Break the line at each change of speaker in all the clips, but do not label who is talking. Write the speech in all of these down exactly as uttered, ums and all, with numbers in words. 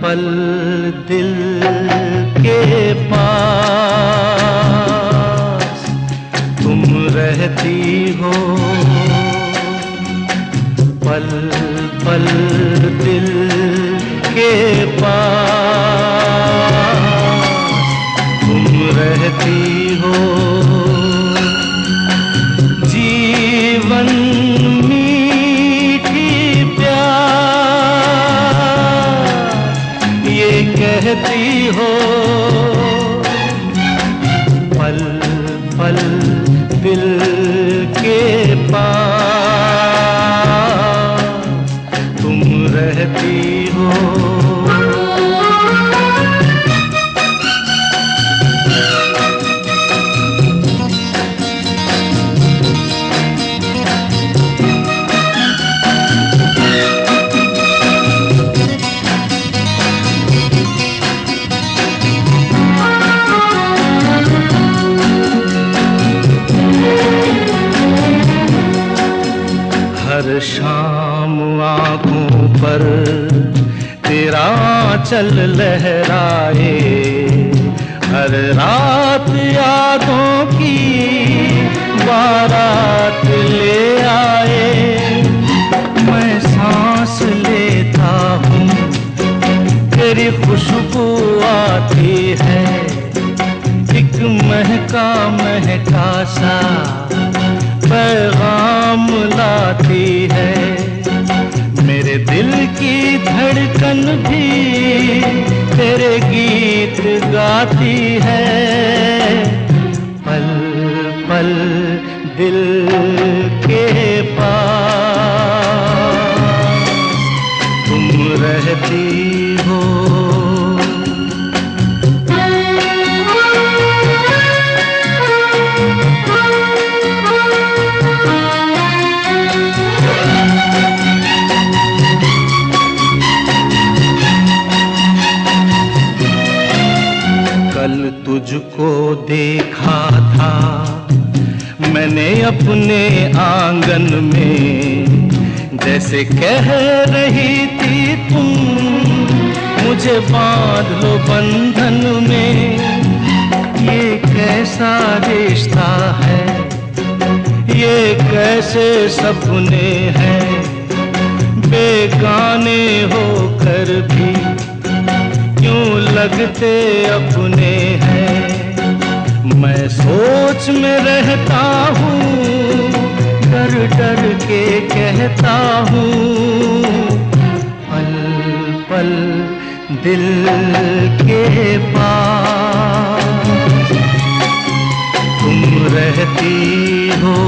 पल दिल के पास तुम रहती हो, पल पल दिल के पास तुम रहती हो। जीवन मीठी प्यार ये कहती हो, पल पल दिल के पास तुम रहती हो। हर शाम आँखों पर तेरा आँचल लहराए, हर रात यादों की बारात ले आए। मैं सांस लेता हूँ तेरी खुशबू आती है, एक महका महका सा पैगाम लाती है। मेरे दिल की धड़कन भी तेरे गीत गाती है, पल पल दिल के पास तुम रहती हो। कल तुझको देखा था मैंने अपने आंगन में, जैसे कह रही थी तुम मुझे बांध लो बंधन में। ये कैसा रिश्ता है, ये कैसे सपने हैं, बेगाने होकर भी क्यों लगते अपने हैं। मैं सोच में रहता हूँ, डर डर के कहता हूँ, पल पल दिल के पास तुम रहती हो।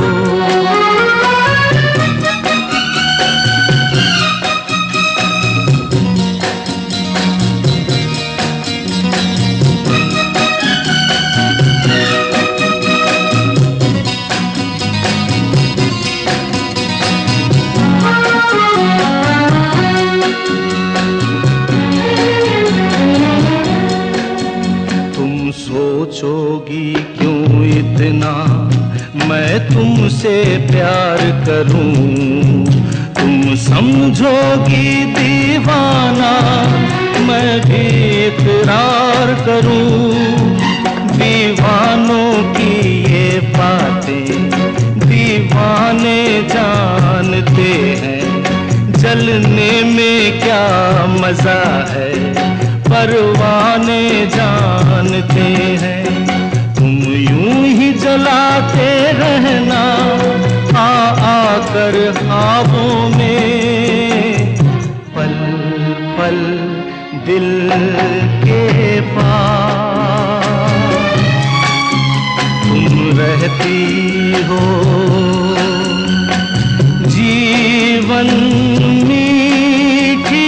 सोचोगी क्यों इतना मैं तुमसे प्यार करूं, तुम समझोगी दीवाना मैं भी इकरार करूं। दीवानों की ये बातें दीवाने जानते हैं, जलने में क्या मजा है परवाने जानते हैं। तुम यूं ही जलाते रहना आ आकर ख्वाबों में, पल पल दिल के पास तुम रहती हो। जीवन मीठी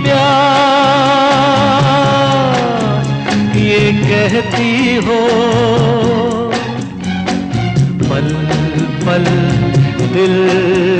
प्यार ये कहती हो, पल पल दिल